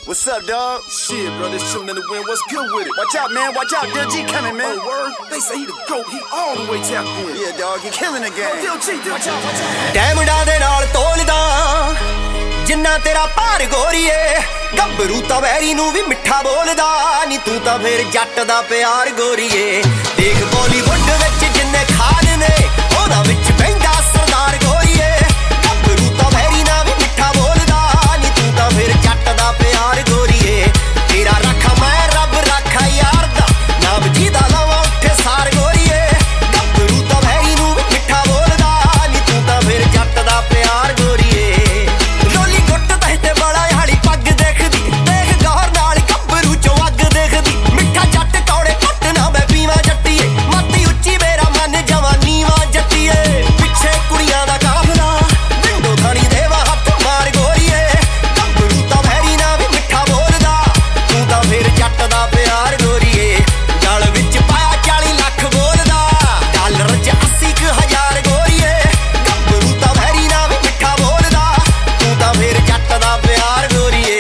What's up, dog? Shit, bro, this shooting in the wind. What's good with it? Watch out, man. Watch out. Dil G coming, man. Oh, word? They say he the GOAT. He all the way tapped in. Yeah, dog. He killing the game. Dil G, watch out, watch out. ਡੈਮੰਡਾਂ ਦੇ ਨਾਲ ਤੋਲਦਾ ਜਿੰਨਾ ਤੇਰਾ ਭਾਰ ਗੋਰੀਏ ਗੱਭਰੂ ਤਾਂ very ਨੂੰ ਵੀ ਮਿੱਠਾ ਬੋਲਦਾ ਨੀ ਤੂੰ ਤਾਂ ਫੇਰ ਜੱਟ ਦਾ ਪਿਆਰ ਗੋਰੀਏ ਦੇਖ ਬਾਲੀਵੁੱਡ ਵਿੱਚ ਜਿੰਨੇ ਖਾਨ ਨੇ ਉਹਨਾਂ ਵਿੱਚ ਬੈਂਦਾ ਸਰਦਾਰ ਗੋਰੀਏ ਗੱਭਰੂ ਤਾਂ ਵੈਰੀ ਨਾਲ ਵੀ ਮਿੱਠਾ ਬੋਲਦਾ ਨੀ ਤੂੰ ਤਾਂ ਫੇਰ ਜੱਟ ਦਾ ਪਿਆਰ ਗੋਰੀਏ ਤੇਰਾ ਰੱਖਾ ਮੈਂ ਰੱਬ ਰੱਖਾ ਯਾਰ ਦਾ ਨਾਮ ਜਿਹਦਾ ਲਵਾਂ ਉੱਥੇ ਸਾਰ ਗੋਰੀਏ ਗੱਭਰੂ ਤਾਂ ਵੈਰੀ ਨੂੰ ਵੀ ਮਿੱਠਾ ਬੋਲਦਾ ਨੀ ਤੂੰ ਤਾਂ ਫੇਰ ਜੱਟ ਦਾ ਪਿਆਰ ਗੋਰੀਏ ਰੋਲੀ ਗੁੱਟ ਤੇ ਬੜਾ ਹਾਲੀ ਪੱਗ ਦੇਖਦੀ ਦੇਖ ਗੌਰ ਨਾਲ ਗੱਭਰੂ ਚੋਂ ਅੱਗ ਦੇਖਦੀ ਮਿੱਠਾ ਜੱਟ ਕੌੜੇ ਘੁੱਟ ਨਾ ਮੈਂ ਪੀਵਾਂ ਜੱਟੀਏ ਮਾਤੀ ਉੱਚੀ ਮੇਰਾ ਮਨ ਜਵਾਨੀਵਾਂ ਜੱਟੀਏ ਪਿੱਛੇ ਕੁੜੀਆਂ ਦਾ ਕਾਫਲਾ ਵਿੰਡੋ ਥਾਣੀ ਦੇਵਾ ਹੱਥ ਮਾਰ ਗੋਰੀਏ ਗੱਭਰੂ ਤਾਂ ਵੈਰੀ ਨਾ ਵੀ ਮਿੱਠਾ ਬੋਲਦਾ ਤੂੰ ਤਾਂ ਫੇਰ ਜੱਟ ਦਾ ਪਿਆਰ ਗੋਰੀਏ ਗਲ ਵਿੱਚ ਪਾਇਆ 40 ਲੱਖ ਬੋਲਦਾ ਡਾਲਰ 'ਚ 80,000 ਗੋਰੀਏ ਗੱਭਰੂ ਤਾਂ ਵੈਰੀ ਨਾ ਵੀ ਮਿੱਠਾ ਬੋਲਦਾ ਤੂੰ ਤਾਂ ਫੇਰ ਜੱਟ ਦਾ ਪਿਆਰ ਗੋਰੀਏ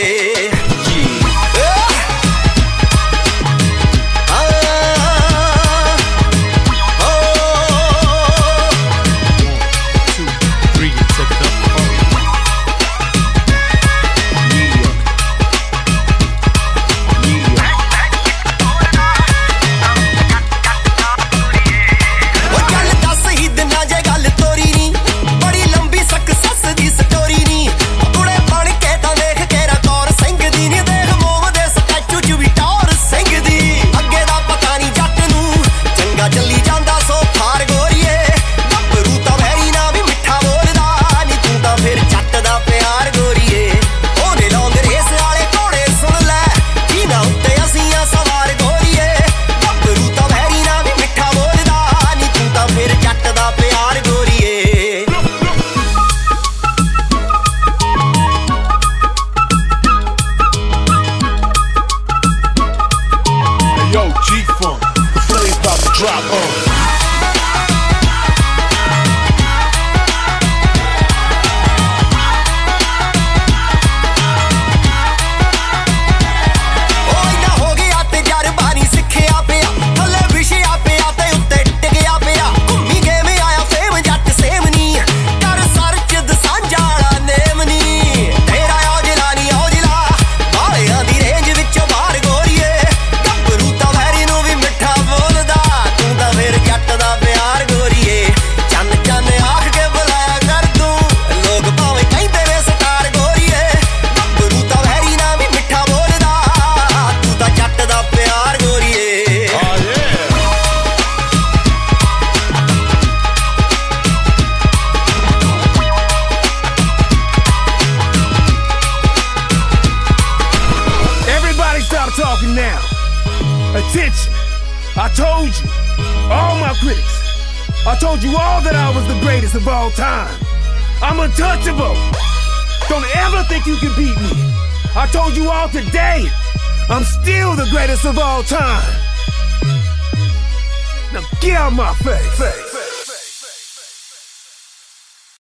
Talking now. Attention. I told you, all my critics, I told you all that I was the greatest of all time. I'm untouchable. Don't ever think you can beat me. I told you all today, I'm still the greatest of all time. Now get out my face.